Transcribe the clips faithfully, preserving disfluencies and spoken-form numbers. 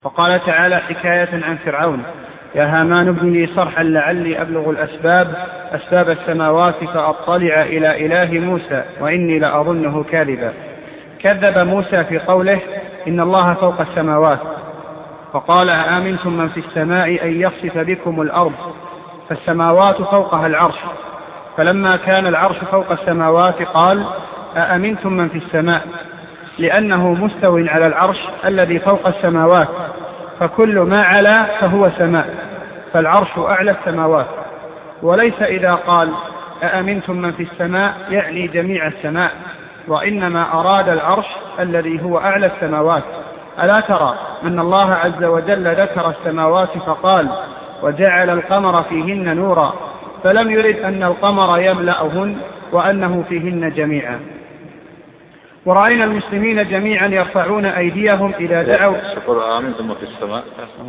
وقال تعالى حكاية عن فرعون: يا هامان ابن لي صرحا لعلي أبلغ الأسباب أسباب السماوات فأطلع إلى إله موسى وإني لأظنه كاذبا. كذب موسى في قوله إن الله فوق السماوات، فقال أآمنتم من في السماء أن يخسف بكم الأرض، فالسماوات فوقها العرش، فلما كان العرش فوق السماوات قال أأمنتم من في السماء، لأنه مستو على العرش الذي فوق السماوات، فكل ما علا فهو سماء، فالعرش أعلى السماوات. وليس إذا قال أأمنتم من في السماء يعني جميع السماء، وإنما أراد العرش الذي هو أعلى السماوات. ألا ترى أن الله عز وجل ذكر السماوات فقال وجعل القمر فيهن نورا، فلم يرد أن القمر يملأهن وأنه فيهن جميعا. ورأينا المسلمين جميعا يرفعون أيديهم إذا دعوا أأمنتم من في السماء،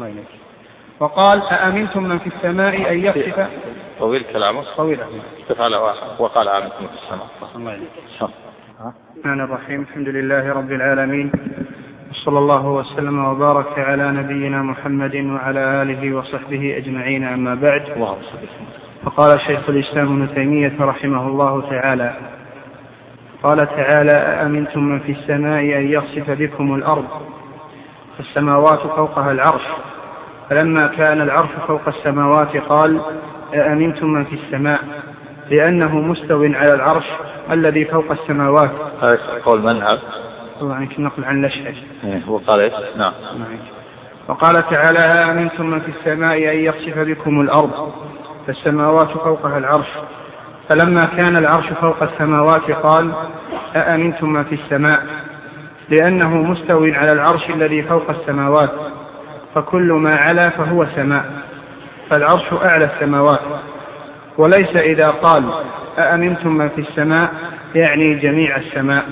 وقال أأمنتم من في السماء أن يخسف. طويل كلامه طويل استفعل وقال أأمنتم من في السماء. الرحمن الرحيم. الحمد لله رب العالمين، وصلى الله وسلم وبارك على نبينا محمد وعلى آله وصحبه أجمعين، أما بعد. فقال شيخ الإسلام ابن تيمية رحمه الله تعالى: قال تعالى أأمنتم من في السماء أن يخسف بكم الأرض، فالسماوات فوقها العرش، فلما كان العرش فوق السماوات قال أأمنتم من في السماء، لأنه مستو على العرش الذي فوق السماوات. هذا قول من هذا؟ طبعا نقل عن الأشعري. وقال إيش؟ نعم. وقال تعالى أأمنتم من في السماء أن يخسف بكم الأرض، فالسماوات فوقها العرش، فلما كان العرش فوق السماوات قال أأمنتم من في السماء، لأنه مستو على العرش الذي فوق السماوات، فكل ما علا فهو سماء، فالعرش أعلى السماوات. وليس إذا قال أأمنتم من في السماء يعني جميع السماء،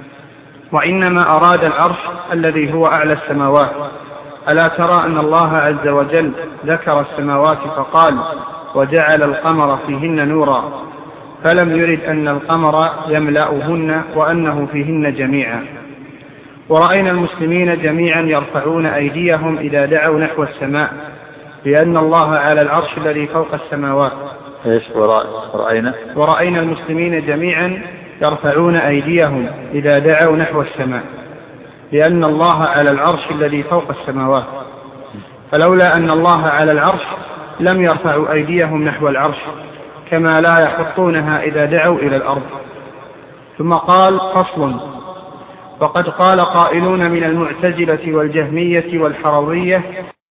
وإنما أراد العرش الذي هو أعلى السماوات. ألا ترى أن الله عز وجل ذكر السماوات فقال وجعل القمر فيهن نورا، فلم يرد أن القمر يملأهن وأنه فيهن جميعا. ورأينا المسلمين جميعا يرفعون أيديهم إذا دعوا نحو السماء، لأن الله على العرش الذي فوق السماوات. إيش ورأينا؟ ورأينا المسلمين جميعا يرفعون أيديهم إذا دعوا نحو السماء، لأن الله على العرش الذي فوق السماوات، فلولا أن الله على العرش لم يرفعوا أيديهم نحو العرش، كما لا يحطونها إذا دعوا إلى الأرض. ثم قال: فصل: وقد قال قائلون من المعتزلة والجهمية والحرورية.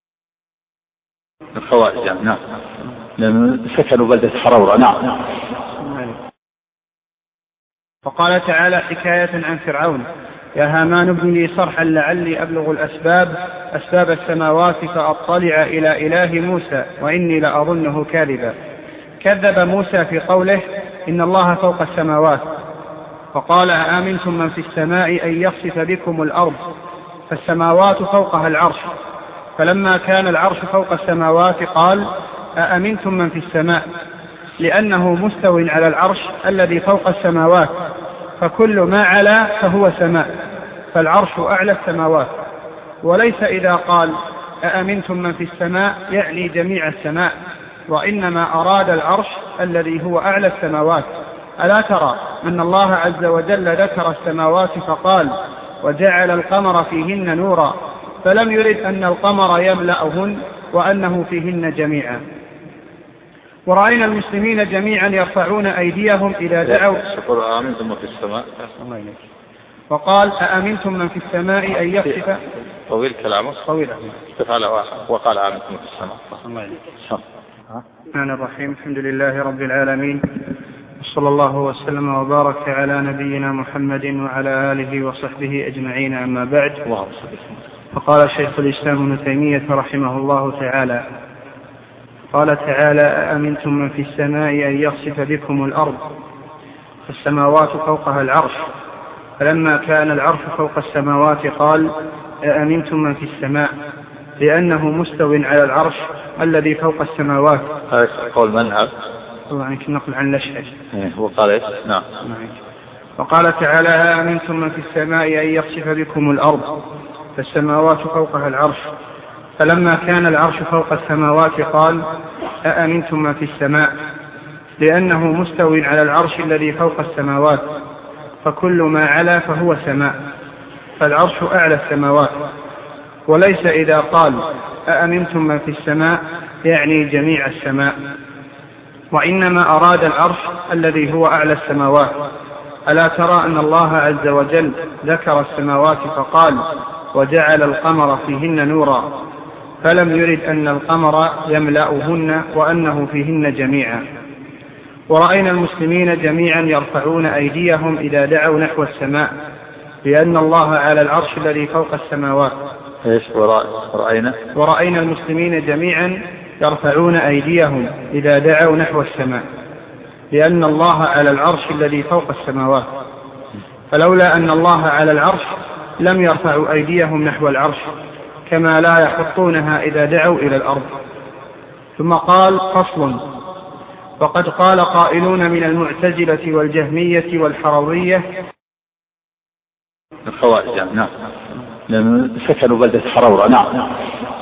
الخوارج يعني. نعم، لأن سكنوا بلدة حرورة. نعم. وقال تعالى حكاية عن فرعون: يا هامان ابن لي صرحا لعلي أبلغ الأسباب أسباب السماوات فأطلع إلى إله موسى وإني لأظنه كاذبا. كذب موسى في قوله إن الله فوق السماوات، فقال أآمنتم من في السماء أن يخسف بكم الأرض، فالسماوات فوقها العرش، فلما كان العرش فوق السماوات قال أأمنتم من في السماء، لأنه مستو على العرش الذي فوق السماوات، فكل ما علا فهو سماء، فالعرش أعلى السماوات. وليس إذا قال أأمنتم من في السماء يعني جميع السماء، وإنما أراد العرش الذي هو أعلى السماوات. ألا ترى أن الله عز وجل ذكر السماوات فقال وجعل القمر فيهن نورا، فلم يرد أن القمر يملأهن وأنه فيهن جميعا. ورأينا المسلمين جميعا يرفعون أيديهم إذا دعوا. أأمنتم من في السماء، وقال أأمنتم من في السماء أن يخسف. طويل كلامه. طويل استفعل وقال أأمنتم من في السماء. الرحمن الرحيم. الحمد لله رب العالمين، وصلى الله وسلم وبارك على نبينا محمد وعلى آله وصحبه أجمعين، أما بعد. فقال شيخ الإسلام ابن تيمية رحمه الله تعالى: قال تعالى أأمنتم من في السماء أن يخسف بكم الأرض، فالسماوات فوقها العرش، فلما كان العرش فوق السماوات قال أأمنتم من في السماء، لأنه مستو على العرش الذي فوق السماوات. هذا قول من هذا؟ طبعا نقل عن الأشعري. وقال إيش؟ نعم. وقال تعالى أأمنتم من في السماء أن يخسف بكم الأرض، فالسماوات فوقها العرش، فلما كان العرش فوق السماوات قال أأمنتم من في السماء، لأنه مستو على العرش الذي فوق السماوات، فكل ما علا فهو سماء، فالعرش أعلى السماوات. وليس إذا قال أأمنتم من في السماء يعني جميع السماء، وإنما أراد العرش الذي هو أعلى السماوات. ألا ترى أن الله عز وجل ذكر السماوات فقال وجعل القمر فيهن نورا، فلم يرد أن القمر يملأهن وأنه فيهن جميعا. ورأينا المسلمين جميعا يرفعون أيديهم إذا دعوا نحو السماء، لأن الله على العرش الذي فوق السماوات. إيش ورأينا؟ ورأينا المسلمين جميعا يرفعون أيديهم إذا دعوا نحو السماء، لأن الله على العرش الذي فوق السماوات. فلولا أن الله على العرش لم يرفعوا أيديهم نحو العرش، كما لا يحطونها إذا دعوا إلى الأرض. ثم قال فصل: وقد قال قائلون من المعتزلة والجهمية والحرورية الخوارج، نعم، لأن سكنوا بلدة حرورة. نعم.